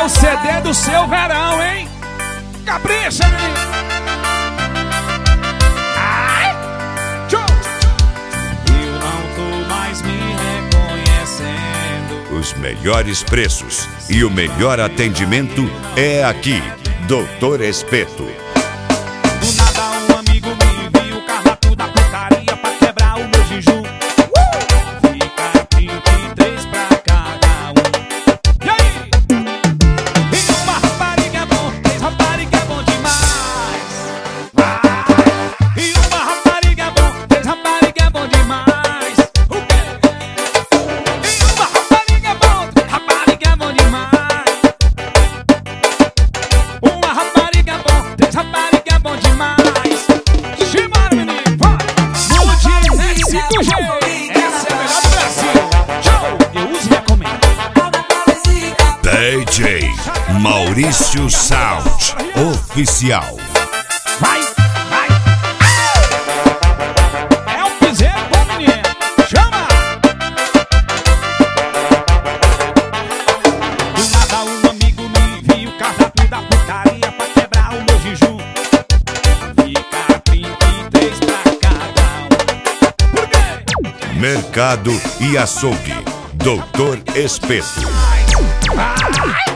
o CD do seu verão, hein? Capricha, menino! Ai! Tchau! Eu não tô mais me reconhecendo. Os melhores preços e o melhor atendimento é aqui, Doutor Espeto. Do nada um amigo me viu, carrato da putaria pra quebrar o meu jejum. Fica 33 pra cada um. E aí? E uma rapariga é bom, 3 rapariga é bom demais. E uma rapariga é bom, 3 rapariga é bom demais. O quê? E uma rapariga é bom, 3 rapariga é bom demais. Uma rapariga é bom, 3 rapariga é bom demais. Chimara, menino, vai! Nudinete 5G, essa é a melhor do Brasil. Tchau, eu uso e recomendo. DJ Maurício Sound Oficial. Vai, vai! É o piseiro bom, menino. Chama! Do nada um amigo me viu, cardápio da putaria pra quebrar o meu jejum. Fica 33 pra cada um. Por quê? Mercado e açougue, Doutor Espeto. Vai!